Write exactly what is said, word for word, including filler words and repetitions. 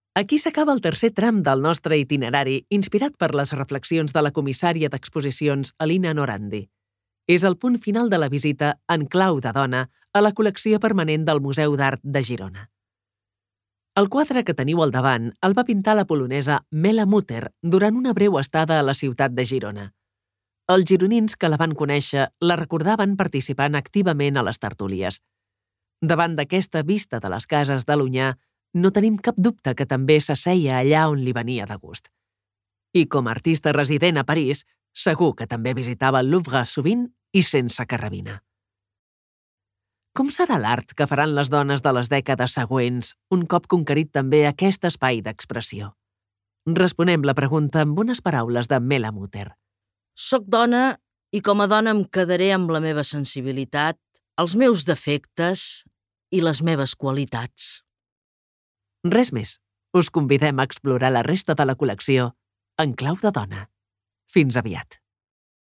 Aquí s'acaba el tercer tram del nostre itinerari, inspirat per les reflexions de la comissària d'exposicions Alina Norandi. És el punt final de la visita en clau de dona a la col·lecció permanent del Museu d'Art de Girona. El quadre que teniu al davant el va pintar la polonesa Mela Mutter durant una breu estada a la ciutat de Girona. Els gironins que la van conèixer la recordaven participant activament a les tertúlies. Davant d'aquesta vista de les cases de l'Onyar, no tenim cap dubte que també s'asseia allà on li venia de gust. I com a artista resident a París, segur que també visitava el Louvre sovint i sense carrabina. Com serà l'art que faran les dones de les dècades següents un cop conquerit també aquest espai d'expressió? Responem la pregunta amb unes paraules de Mela Mutter. Soc dona i com a dona em quedaré amb la meva sensibilitat, els meus defectes i les meves qualitats. Res més. Us convidem a explorar la resta de la col·lecció en clau de dona. Fins aviat.